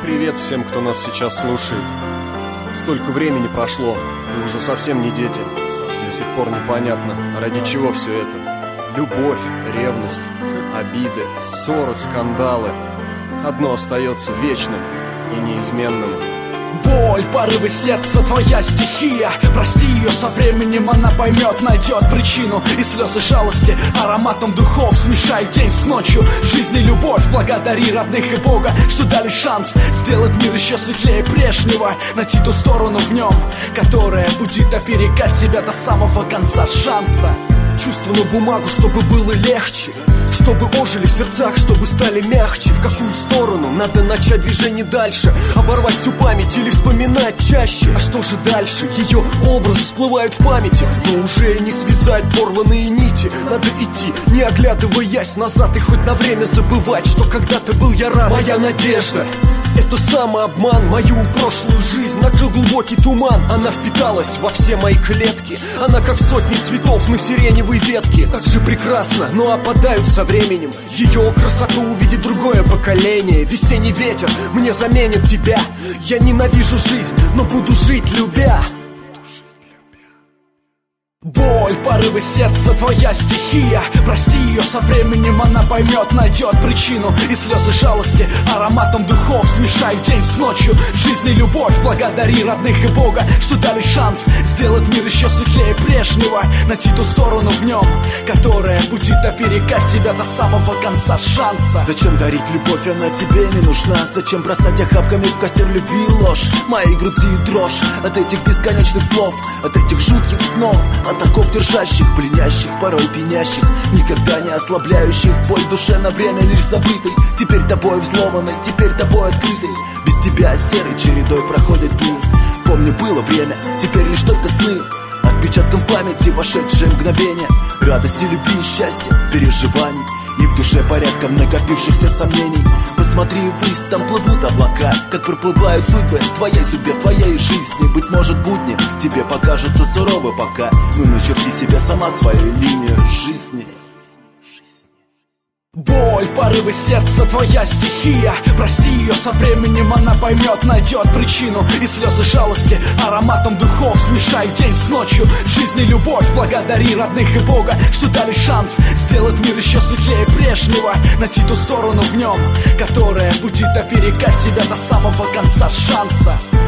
Привет всем, кто нас сейчас слушает. Столько времени прошло, и уже совсем не дети. До сих пор непонятно, ради чего все это. Любовь, ревность, обиды, ссоры, скандалы. Одно остается вечным и неизменным. Боль, порывы сердца, твоя стихия. Прости ее, со временем она поймет, найдет причину. И слезы жалости ароматом духов смешают день с ночью. В жизни любовь, благодари родных и Бога, что дали шанс сделать мир еще светлее прежнего. Найти ту сторону в нем, которая будет оберегать тебя до самого конца шанса. Чувства на бумагу, чтобы было легче, чтобы ожили в сердцах, чтобы стали мягче. В какую сторону надо начать движение дальше? Оборвать всю память или вспоминать чаще? А что же дальше? Ее образы всплывают в памяти, но уже не связать порванные нити. Надо идти, не оглядываясь назад, и хоть на время забывать, что когда-то был я рад. Моя надежда — это самообман. Мою прошлую жизнь накрыл глубокий туман. Она впиталась во все мои клетки. Она как сотни цветов на сиреневой ветке. Так же прекрасно, но опадают со временем. Ее красоту увидит другое поколение. Весенний ветер мне заменит тебя. Я ненавижу жизнь, но буду жить, любя. Боль, порывы сердца, твоя стихия. Прости ее, со временем она поймет, найдет причину. И слезы жалости ароматом духов смешают день с ночью. В жизни любовь, благодари родных и Бога, что дали шанс сделать мир еще светлее прежнего. Найти ту сторону в нем, которая будет оберегать тебя до самого конца шанса. Зачем дарить любовь, она тебе не нужна? Зачем бросать охапками в костер любви ложь? Моей груди дрожь от этих бесконечных слов, от этих жутких снов, от оков держащих, пленящих, порой пьянящих, никогда не ослабляющих боль в душе на время лишь забытой. Теперь тобой взломанной, теперь тобой открытой. Без тебя серой чередой проходят дни. Помню, было время, теперь лишь только сны, отпечатком памяти вошедшие мгновения радости, любви и счастья, переживаний. И в душе порядком накопившихся сомнений. Посмотри ввысь, там плывут облака, как проплывают судьбы в твоей судьбе, в твоей жизни. Быть может, будни тебе покажутся суровы пока, но начерти себе сама свою линию жизни. Боль, порывы сердца, твоя стихия. Прости ее, со временем она поймет, найдет причину. И слезы жалости ароматом духов смешают день с ночью. В жизни любовь, благодари родных и Бога, что дали шанс сделать мир еще светлее прежнего. Найти ту сторону в нем, которая будет оберегать тебя до самого конца шанса.